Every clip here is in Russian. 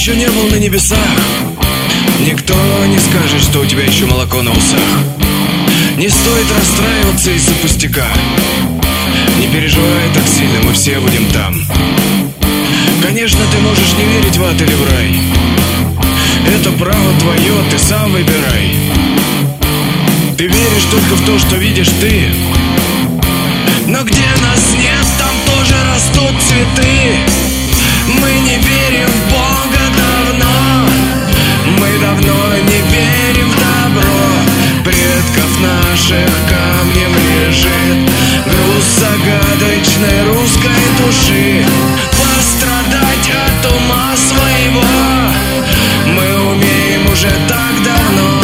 еще не был на небесах, никто не скажет, что у тебя еще молоко на усах. Не стоит расстраиваться из-за пустяка. Не переживай так сильно, мы все будем там. Конечно, ты можешь не верить в ад или в рай. Это право твое, ты сам выбирай. Ты веришь только в то, что видишь ты. Но где нас нет, там тоже растут цветы. Мы не верим в Бога давно. Мы давно не верим в добро. Предков наших камнем лежит груз загадочной русской души. Пострадать от ума своего мы умеем уже так давно.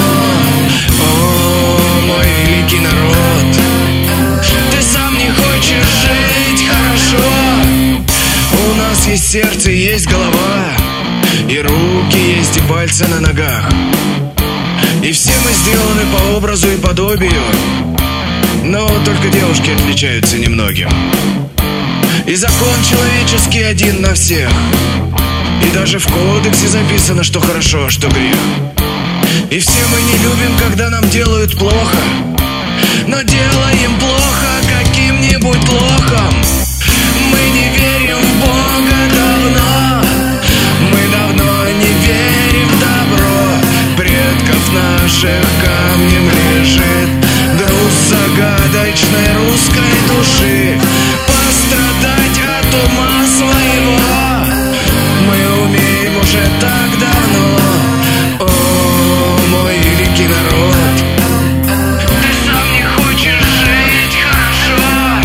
О, мой великий народ, ты сам не хочешь жить хорошо. У нас есть сердце, есть голова, и руки есть, и пальцы на ногах. И все мы сделаны по образу и подобию, но только девушки отличаются немногим. И закон человеческий один на всех. И даже в кодексе записано, что хорошо, а что грех. И все мы не любим, когда нам делают плохо, но делаем плохо каким-нибудь лохом. Мы не верим в Бога давно. Мы давно не верим в добро. Предков наших камнем лежит груз загадочной русской души. Пострадать от ума своего мы умеем уже так давно. О, мой великий народ, ты сам не хочешь жить хорошо.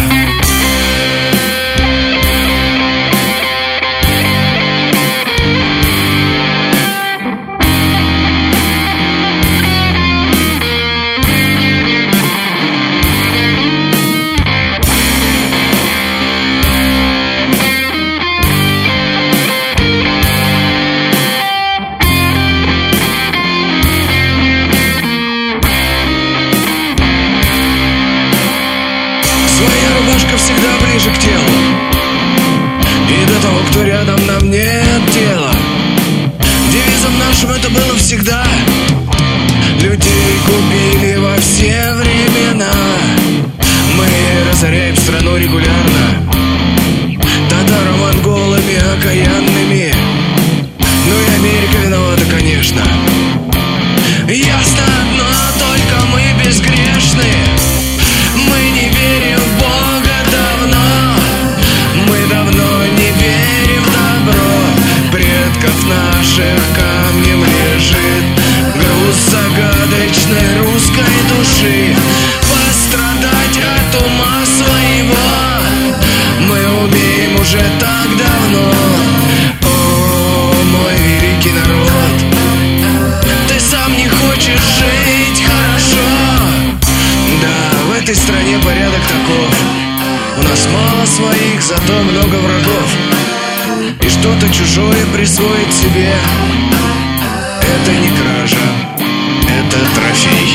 Своя рубашка всегда ближе к телу, и до того, кто рядом, нам нет дела. Девизом нашим это было всегда. Людей купили во все времена. Мы разоряем страну регулярно татаро-монголами окаянными. Ну и Америка виновата, конечно. Ясно одно, только мы безгрешны. Мы не верим в Бога давно. Мы давно не верим в добро. Предков наших камнем лежит груз загадочной русской души. Пострадать от ума своего мы умеем уже так давно. О, мой великий народ, ты сам не хочешь жить хорошо. Да, в этой стране порядок таков. У нас мало своих, зато много врагов. И что-то чужое присвоить себе — это не кража, это трофей.